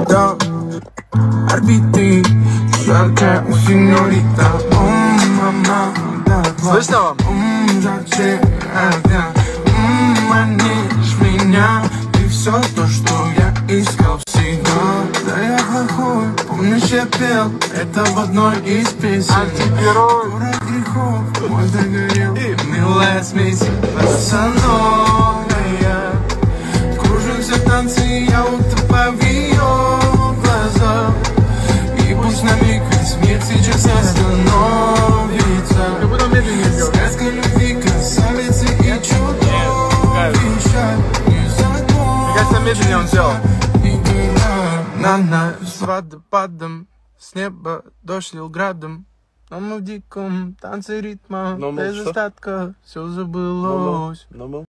Да, орбиты, яркая у сеньорита. Мама, да, слышно вам? Зачем манишь меня? Ты все то, что я искал всегда. Да я плохой, помнишь, я пел это в одной из песен. Город грехов, мой загорел, милая смесь пацановая. Кружимся танцы, я утопаю в ее глазах. И пусть на миг весь мир сейчас остановится. Сказка любви, красавицы и чудовища. Мне кажется, медленнее он сделал. На нас с водопадом, с неба дождь лил градом. Но мы в диком танце ритма, без остатка все забылось.